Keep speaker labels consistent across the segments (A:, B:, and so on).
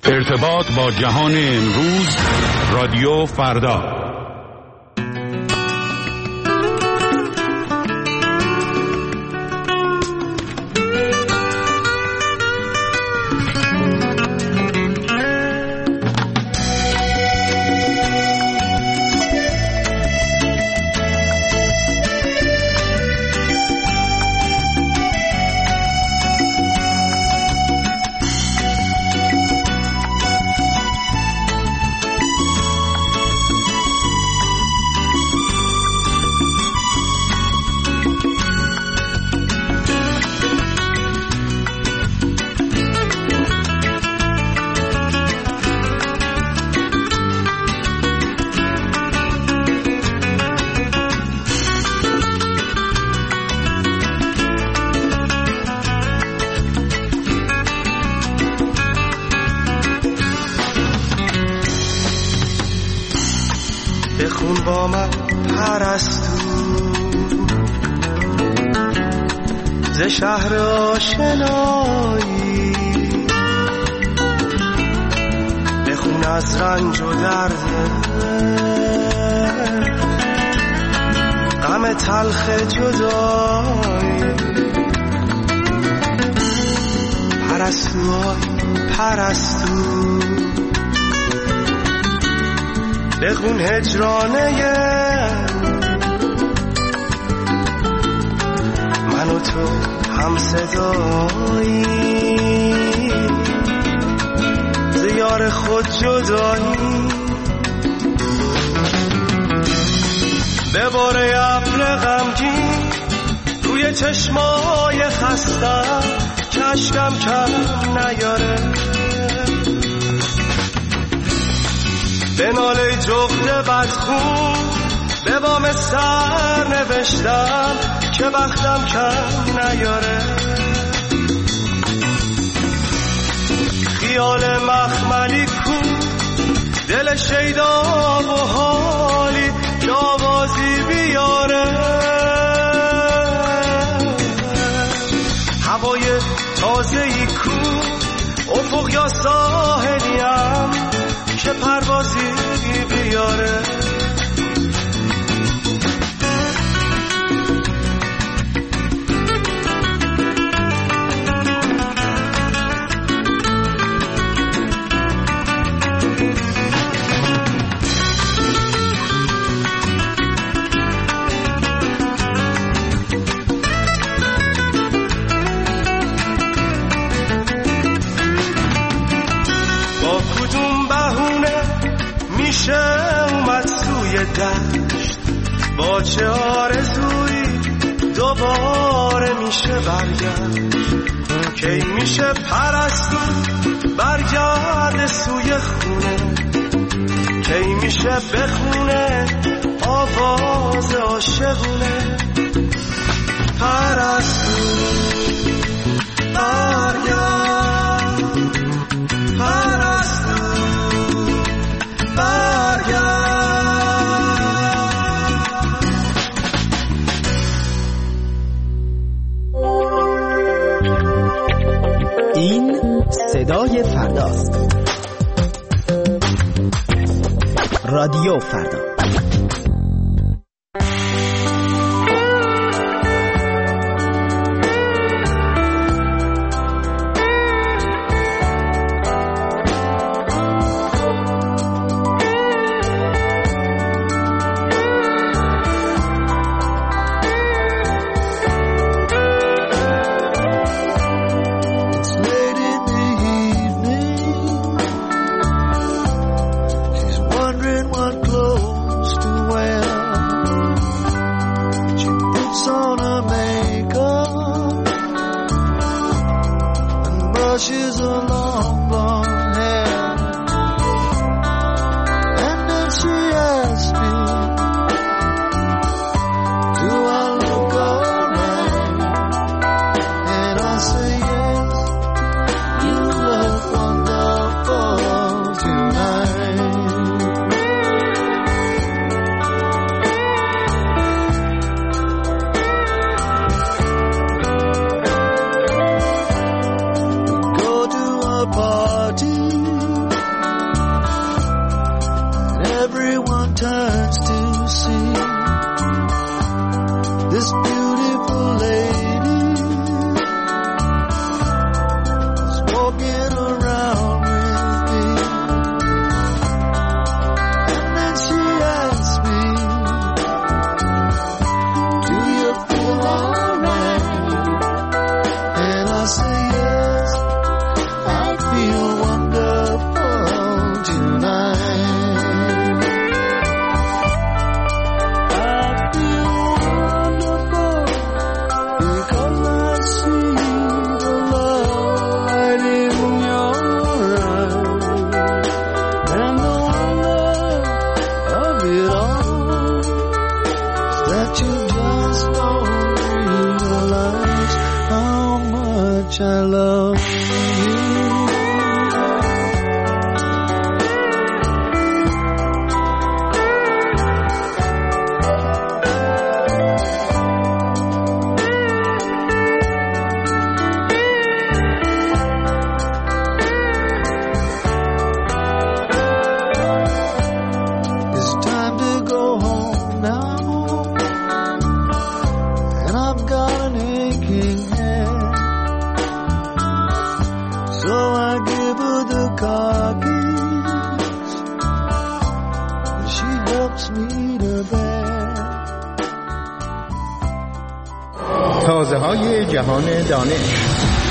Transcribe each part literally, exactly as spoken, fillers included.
A: ارتباط با جهان امروز، رادیو فردا.
B: بخون با من پرستو ز شهر آشنایی، بخون از رنج و درد غم تلخ جدایی. پرستو پرستو بخون هجرانه من و تو هم صدایی، زیار خود جدایی. به باره ابر غمگین روی چشمای خستم که اشکم کم نیاره، به ناله جغد بدخون به بام سر نوشتم که بختم کم نیاره. خیال مخملی کو دل شیدا و حالی که آوازی بیاره، هوای تازه‌ای کو افق یا ساحلیم که پروازی بیاره. با کدوم بهونه میشه اومد سوی دشت، با چه آرزویی دوباره میشه برگشت، کی میشه پرستو برگرد سوی خونه، کی میشه بخونه آواز عاشقونه. پرستو برگرد، پرستو برگرد.
C: این صدای فرداست. رادیو فردا.
B: party walking around with me. And then she asked me, do you feel alright? And I say yes, I feel wonderful tonight. I love It's time to go home now, and I've got an aching head. So I give her the car keys, and she helps me to bed.
D: تازه های جهان دانش.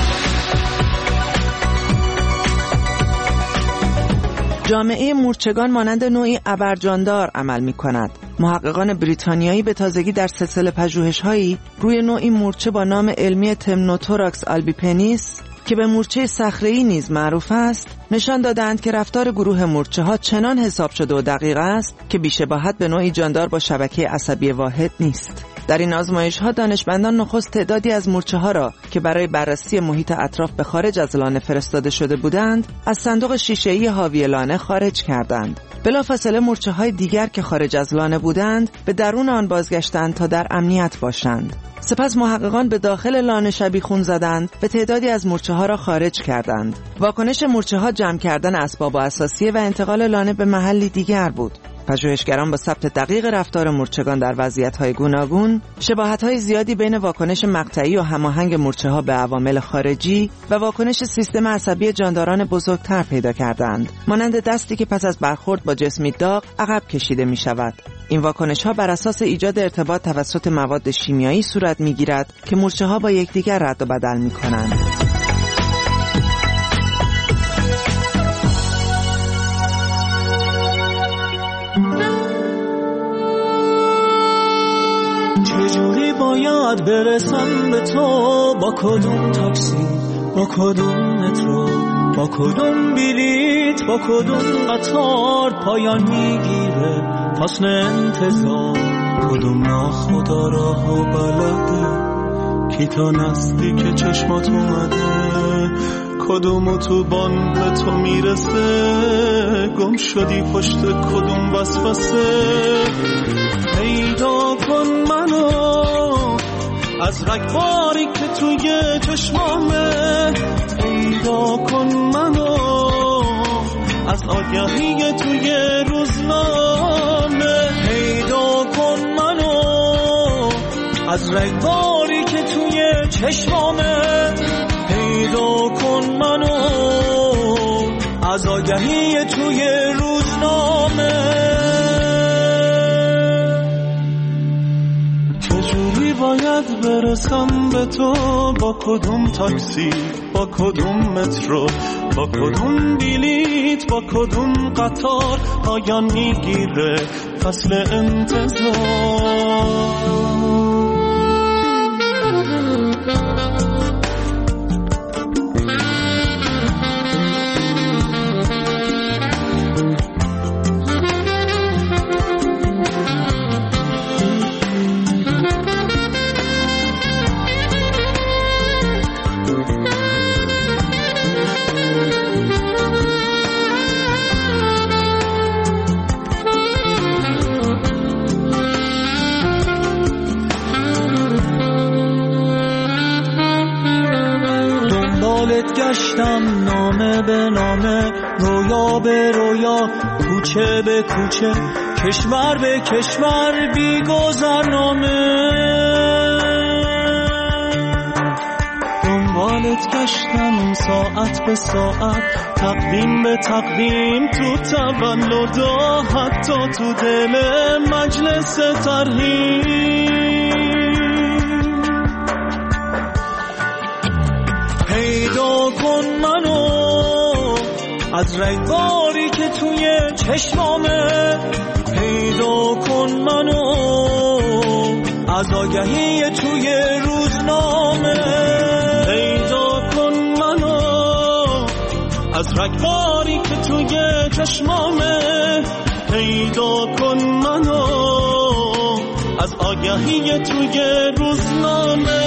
E: جامعه مورچگان مانند نوعی ابرجاندار عمل می کند. محققان بریتانیایی به تازگی در سلسله پژوهش‌هایی روی نوعی مورچه با نام علمی تمنوتوراکس آلبیپنیس که به مورچه صخره‌ای نیز معروف است، نشان دادند که رفتار گروه مورچه‌ها چنان حساب شده و دقیق است که بی‌شباهت به نوعی جاندار با شبکه عصبی واحد نیست. در این آزمایش‌ها دانشمندان نخست تعدادی از مورچه‌ها را که برای بررسی محیط اطراف به خارج از لانه فرستاده شده بودند، از صندوق شیشه‌ای حاوی لانه خارج کردند. بلافاصله مورچه‌های دیگر که خارج از لانه بودند، به درون آن بازگشتند تا در امنیت باشند. سپس محققان به داخل لانه شبیخون زدند و تعدادی از مورچه‌ها را خارج کردند. واکنش مورچه‌ها جمع کردن اسباب و اساسیه و انتقال لانه به محلی دیگر بود. پژوهشگران با ثبت دقیق رفتار مورچگان در وضعیت‌های گوناگون، شباهت‌های زیادی بین واکنش مقطعی و هماهنگ مورچه‌ها به عوامل خارجی و واکنش سیستم عصبی جانداران بزرگتر پیدا کردند، مانند دستی که پس از برخورد با جسمی داغ عقب کشیده می‌شود. این واکنش‌ها بر اساس ایجاد ارتباط توسط مواد شیمیایی صورت می‌گیرد که مورچه‌ها با یکدیگر رد و بدل می‌کنند.
F: چجوری باید برسم به تو؟ با کدوم تاکسی، با کدوم مترو، با کدوم بلیت، با کدوم قطار پایان میگیره فصل انتظار؟ کدوم ناخدا راه و بلده کی تا نزدیک چشمات اومده؟ کدوم اتوبان به تو میرسه؟ گم شدی پشت کدوم وسوسه؟ پیدا کن منو از رگباری که توی چشمامه، پیدا کن منو از آگهی توی روزنامه، پیدا کن منو از رگباری که توی چشمامه، پیدا کن منو از آگهی توی روزنامه. چجوری باید برسم به تو؟ با کدوم تاکسی، با کدوم مترو، با کدوم بلیت، با کدوم قطار پایان میگیره فصل انتظار؟ گشتم نامه به نامه، رویا به رویا، کوچه به کوچه، کشور به کشور، بی گذرنامه. دنبال دنبالت گشتم ساعت به ساعت، تقدیم به تقدیم تو تولدا، حتی تو دل مجلس ترحیم. پیدا کن منو از رنگاری که توی چشمامه، پیدا کن منو از آگهی توی روزنامه، پیدا کن منو از رنگاری که توی چشمامه، پیدا کن منو از آگهی توی روزنامه.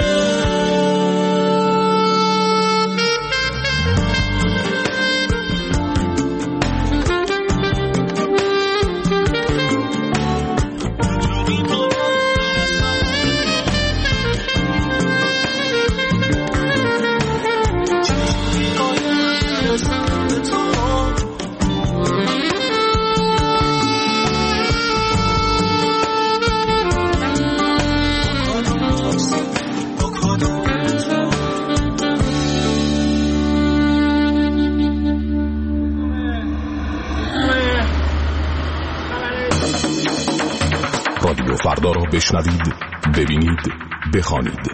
G: رادیو فردا را بشنوید، ببینید، بخوانید.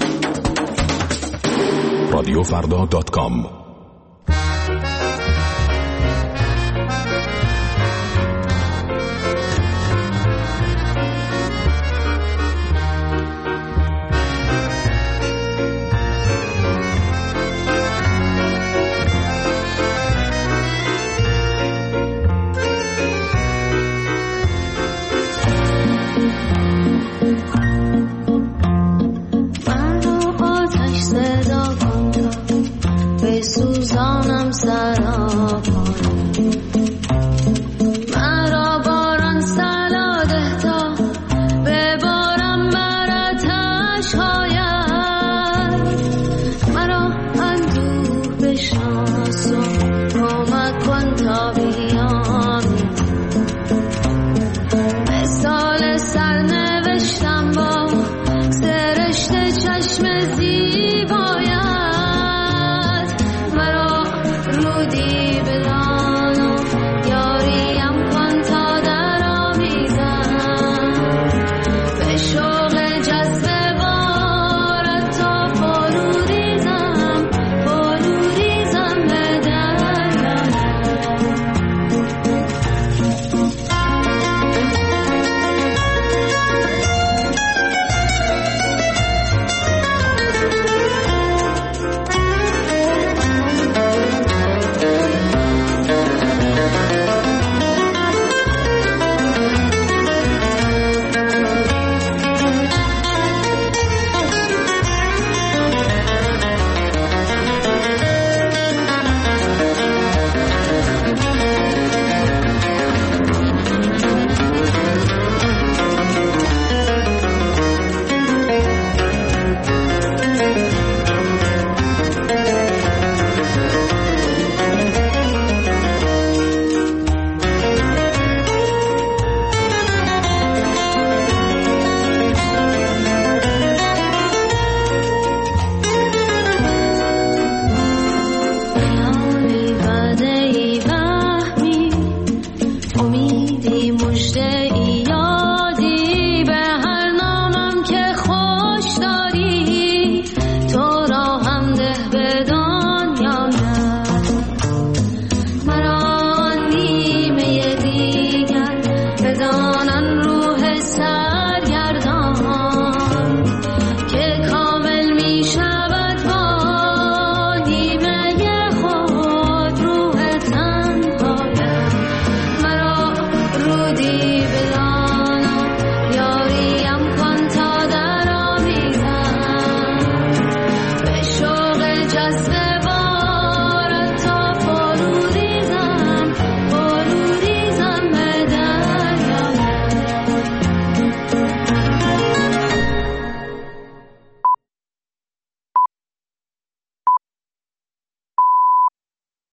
G: رادیو فردا دات کام.
H: چشم زیبایت مرا رودی